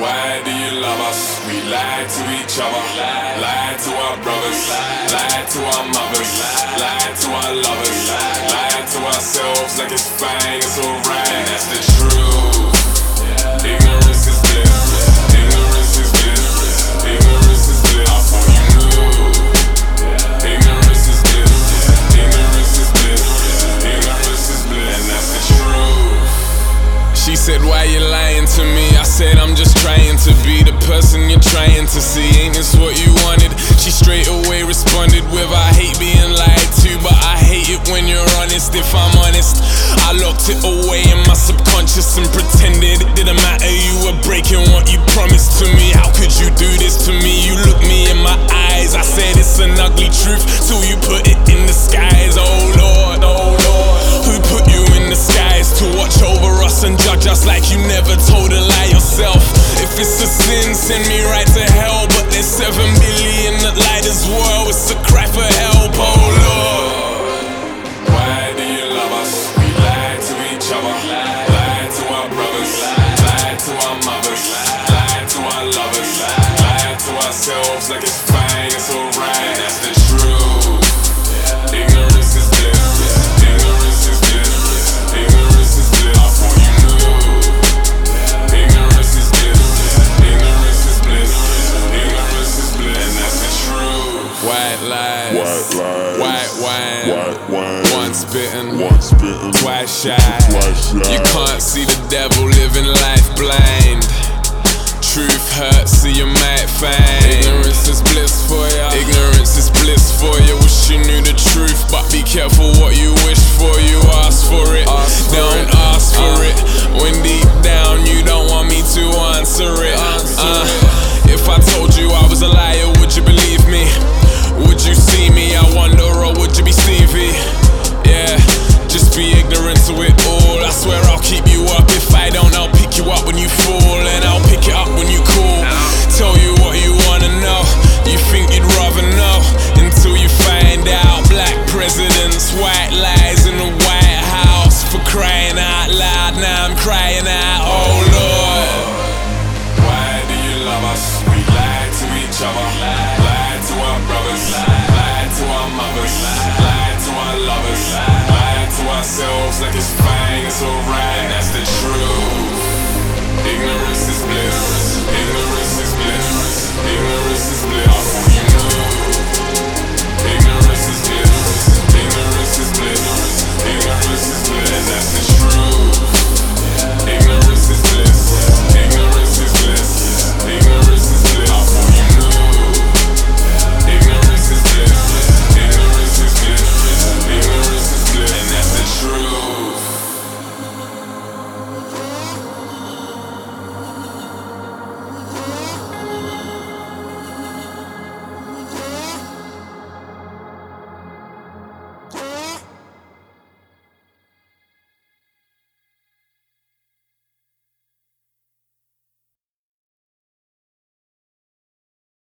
Why do you love us? We lied to each other, lied to our brothers, lied to our mothers, lied to our lovers, lied to ourselves like it's fine, it's alright, and that's the truth. Ignorance is bliss, ignorance is bliss, ignorance is bliss. I thought you knew. Ignorance is bliss, ignorance is bliss, ignorance is bliss, and that's the truth. She said, why you lying to me? I said, I'm just trying to be the person you're trying to see. Ain't this what you wanted? She straight away responded with, I hate being lied to, but I hate it when you're honest. If I'm honest, I locked it away in my subconscious and pretended it didn't matter. You were breaking what you promised to me. How could you do this to me? You looked me in my eyes. I said it's an ugly truth till you put it in the skies. Oh Lord, who put you in the skies to watch over us and judge us like you never told a lie yourself? If it's a sin, send me right to hell, but there's 7 billion that lied as well. It's a cry for help, oh Lord. Why do you love us? We lied to each other, lied to our brothers, lied to our mothers, lied to our lovers, lied to ourselves like it's fine, it's alright, that's the truth. Ignorance is bliss, ignorance is bliss, ignorance is bliss. I thought you knew. Ignorance is bliss, ignorance is bliss, ignorance is bliss, and that's the truth. White lies, white wine, once bitten, twice shy. You can't see the devil living life blind. Truth hurts, so you might find ignorance is bliss for ya. Ignorance is bliss for you. Wish you knew the truth, but be careful what you wish for. You ask for it, don't ask for it. When deep down you don't want me